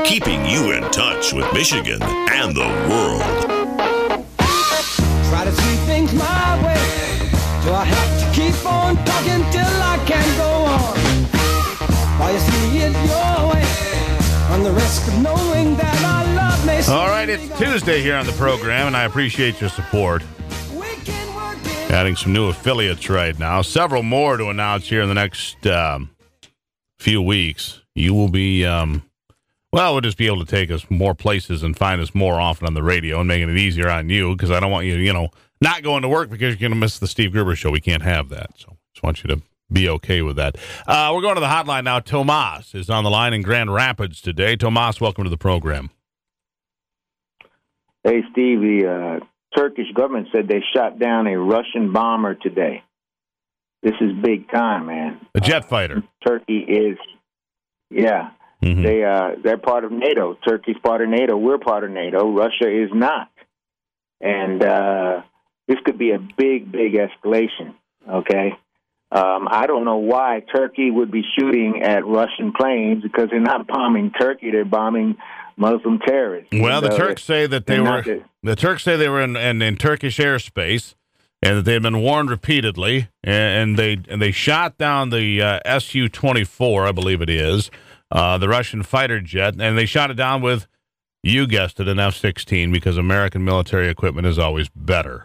keeping you in touch with Michigan and the world. Try to see things my way. Do I have to keep on talking till I can't go on? While you see it your way, on the risk of knowing that our love may. All right, it's Tuesday here on the program, and I appreciate your support. Adding some new affiliates right now. Several more to announce here in the next few weeks. You will be, we'll just be able to take us more places and find us more often on the radio and making it easier on you, because I don't want you, not going to work because you're going to miss the Steve Gruber Show. We can't have that. So just want you to be okay with that. We're going to the hotline now. Tomas is on the line in Grand Rapids today. Tomas, welcome to the program. Hey, Steve, the Turkish government said they shot down a Russian bomber today. This is big time, man. A jet fighter. Turkey is, yeah. Mm-hmm. They're part of NATO. Turkey's part of NATO. We're part of NATO. Russia is not. And this could be a big, big escalation, okay? I don't know why Turkey would be shooting at Russian planes, because they're not bombing Turkey. They're bombing Muslim terrorists. Well, the Turks say that they were. The Turks say they were in Turkish airspace, and that they had been warned repeatedly, and they shot down the Su-24, I believe it is, the Russian fighter jet, and they shot it down with, you guessed it, an F-16, because American military equipment is always better.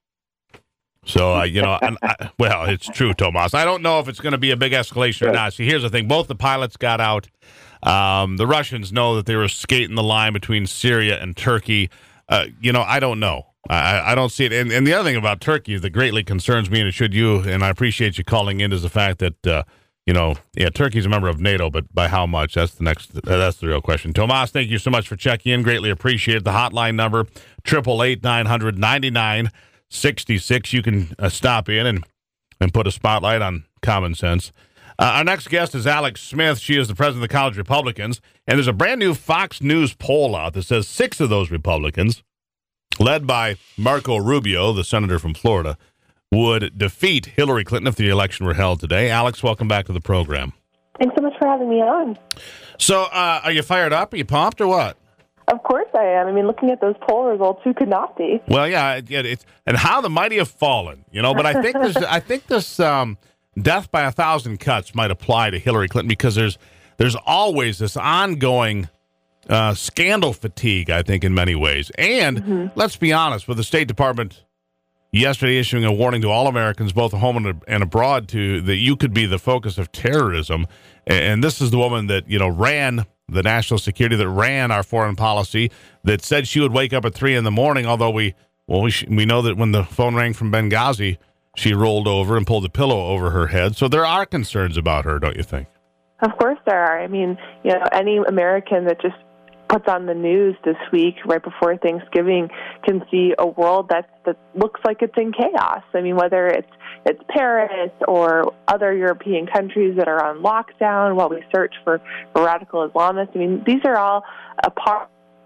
So, well, it's true, Tomas. I don't know if it's going to be a big escalation or not. See, here's the thing. Both the pilots got out. The Russians know that they were skating the line between Syria and Turkey. I don't know. I don't see it. And the other thing about Turkey that greatly concerns me, and it should you, and I appreciate you calling in, is the fact that, Turkey's a member of NATO, but by how much? That's the real question. Tomas, thank you so much for checking in. Greatly appreciate it. The hotline number, 888-900-9966. You can stop in and put a spotlight on common sense. Our next guest is Alex Smith. She is the president of the College Republicans. And there's a brand new Fox News poll out that says 6 of those Republicans, led by Marco Rubio, the senator from Florida, would defeat Hillary Clinton if the election were held today. Alex, welcome back to the program. Thanks so much for having me on. So are you fired up? Are you pumped or what? Of course I am. I mean, looking at those poll results, who could not be? Well, yeah, it's and how the mighty have fallen, But I think this death by 1,000 cuts might apply to Hillary Clinton, because there's always this ongoing scandal fatigue, I think, in many ways. And let's be honest, with the State Department yesterday issuing a warning to all Americans, both at home and abroad, that you could be the focus of terrorism. And this is the woman that ran the national security, that ran our foreign policy, that said she would wake up at 3 a.m, although we know that when the phone rang from Benghazi, she rolled over and pulled the pillow over her head. So there are concerns about her, don't you think? Of course there are. I mean, any American that just puts on the news this week right before Thanksgiving can see a world that looks like it's in chaos. I mean, whether it's Paris or other European countries that are on lockdown while we search for radical Islamists. I mean, these are all a part.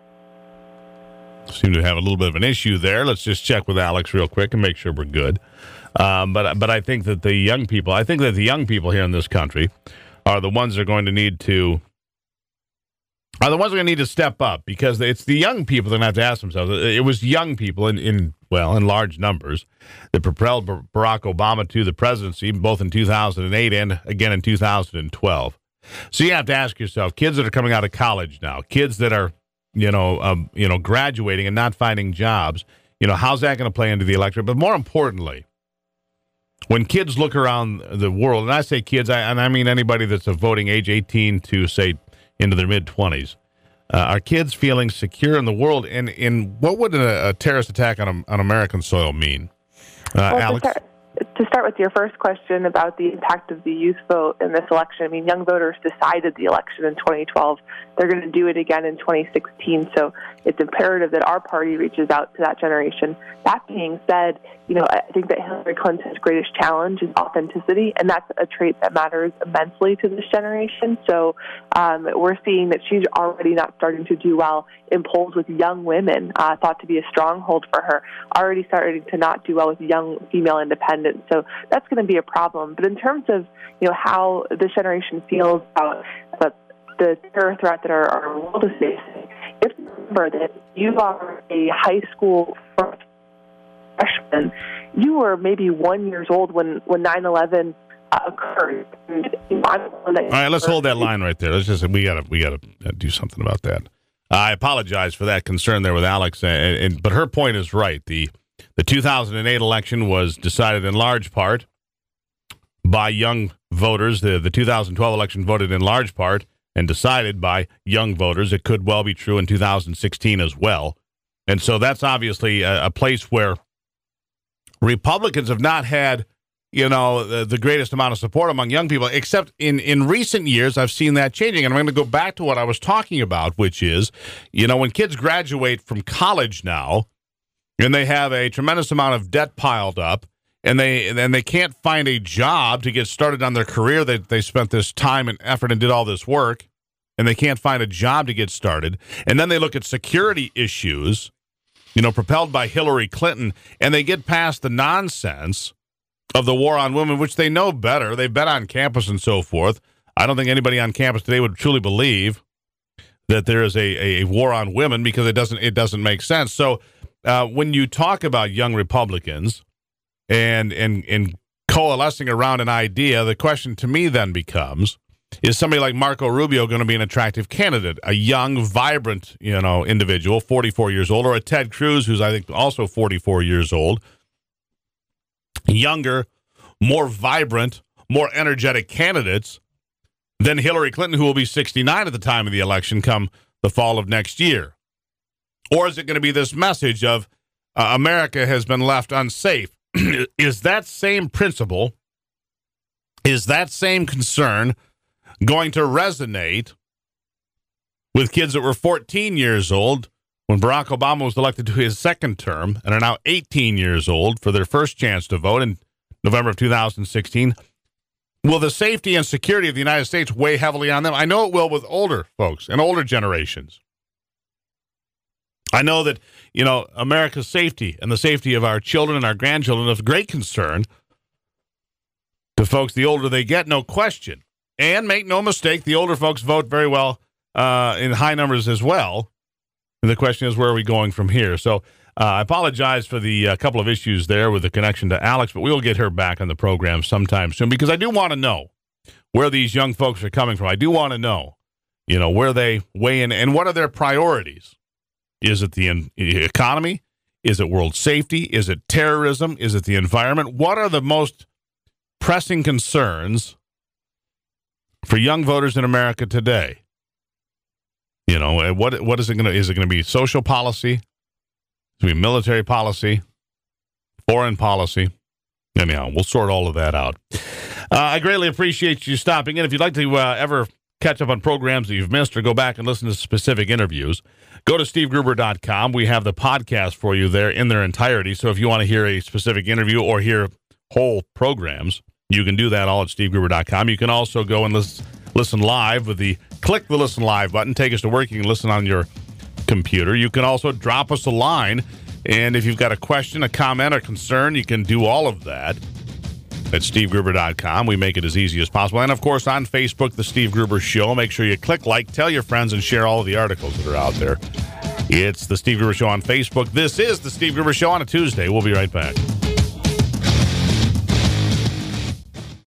Seem to have a little bit of an issue there. Let's just check with Alex real quick and make sure we're good. But I think that the young people here in this country are the ones that are going to need to step up, because it's the young people that are going to have to ask themselves. It was young people in large numbers that propelled Barack Obama to the presidency, both in 2008 and again in 2012. So you have to ask yourself, kids that are coming out of college now, kids that are graduating and not finding jobs, how's that going to play into the electorate? But more importantly, when kids look around the world, and I say kids, I mean anybody that's of voting age 18 to, say, into their mid-20s, are kids feeling secure in the world? And what would a terrorist attack on American soil mean? Alex? To start with your first question about the impact of the youth vote in this election, I mean, young voters decided the election in 2012. They're going to do it again in 2016, so it's imperative that our party reaches out to that generation. That being said, I think that Hillary Clinton's greatest challenge is authenticity, and that's a trait that matters immensely to this generation. So we're seeing that she's already not starting to do well in polls with young women, thought to be a stronghold for her, already starting to not do well with young female independents. So that's going to be a problem. But in terms of how this generation feels about the terror threat that our world is facing, you have to remember that you are a high school freshman. You were maybe 1 year old when 9/11 occurred. All right, let's hold that line right there. We gotta do something about that. I apologize for that concern there with Alex, but her point is right. The 2008 election was decided in large part by young voters. The 2012 election voted in large part and decided by young voters. It could well be true in 2016 as well. And so that's obviously a place where Republicans have not had, the greatest amount of support among young people, except in recent years, I've seen that changing. And I'm going to go back to what I was talking about, which is, when kids graduate from college now and they have a tremendous amount of debt piled up and they can't find a job to get started on their career, they spent this time and effort and did all this work, and they can't find a job to get started. And then they look at security issues, propelled by Hillary Clinton, and they get past the nonsense of the war on women, which they know better. They've been on campus and so forth. I don't think anybody on campus today would truly believe that there is a war on women, because it doesn't make sense. So when you talk about young Republicans and coalescing around an idea, the question to me then becomes, is somebody like Marco Rubio going to be an attractive candidate, a young, vibrant, individual, 44 years old, or a Ted Cruz, who's I think also 44 years old, younger, more vibrant, more energetic candidates than Hillary Clinton, who will be 69 at the time of the election come the fall of next year? Or is it going to be this message of America has been left unsafe? Is that same principle, is that same concern going to resonate with kids that were 14 years old when Barack Obama was elected to his second term and are now 18 years old for their first chance to vote in November of 2016? Will the safety and security of the United States weigh heavily on them? I know it will with older folks and older generations. I know that, America's safety and the safety of our children and our grandchildren is of great concern to folks the older they get, no question. And make no mistake, the older folks vote very well in high numbers as well. And the question is, where are we going from here? So I apologize for the couple of issues there with the connection to Alex, but we will get her back on the program sometime soon, because I do want to know where these young folks are coming from. I do want to know, where they weigh in and what are their priorities. Is it the economy? Is it world safety? Is it terrorism? Is it the environment? What are the most pressing concerns for young voters in America today? What is it going to? Is it going to be social policy? Is it going to be military policy? Foreign policy? Anyhow, we'll sort all of that out. I greatly appreciate you stopping in. If you'd like to ever catch up on programs that you've missed or go back and listen to specific interviews, go to stevegruber.com. We have the podcast for you there in their entirety. So if you want to hear a specific interview or hear whole programs, you can do that all at stevegruber.com. You can also go and listen live with click the listen live button, take us to work. You can listen on your computer. You can also drop us a line. And if you've got a question, a comment, or concern, you can do all of that at stevegruber.com. We make it as easy as possible. And, of course, on Facebook, The Steve Gruber Show. Make sure you click like, tell your friends, and share all of the articles that are out there. It's The Steve Gruber Show on Facebook. This is The Steve Gruber Show on a Tuesday. We'll be right back.